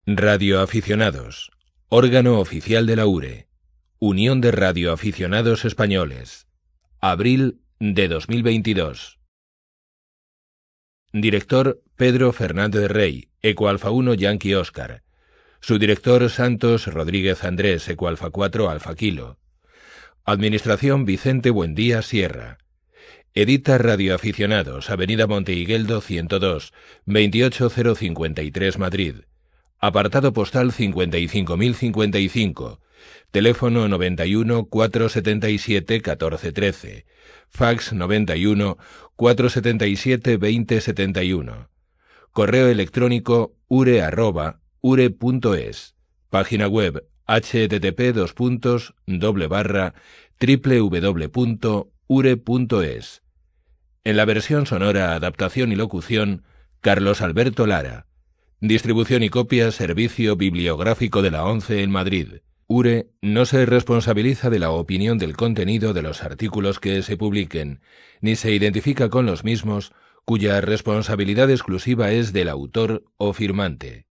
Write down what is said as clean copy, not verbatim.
Radioaficionados, órgano oficial de la URE, Unión de Radioaficionados Españoles, abril de 2022. Director Pedro Fernández Rey, Eco Alfa 1 Yankee Oscar. Subdirector Santos Rodríguez Andrés, Eco Alfa 4 Alfa Kilo. Administración Vicente Buendía Sierra. Edita Radioaficionados, Avenida Monteigueldo 102, 28053 Madrid. Apartado postal 55055. Teléfono 91 477 1413. Fax 91 477 2071. Correo electrónico ure@ure.es. Página web http://www.ure.es. En la versión sonora, adaptación y locución, Carlos Alberto Lara. Distribución y copia, Servicio Bibliográfico de la ONCE en Madrid. URE no se responsabiliza de la opinión del contenido de los artículos que se publiquen, ni se identifica con los mismos, cuya responsabilidad exclusiva es del autor o firmante.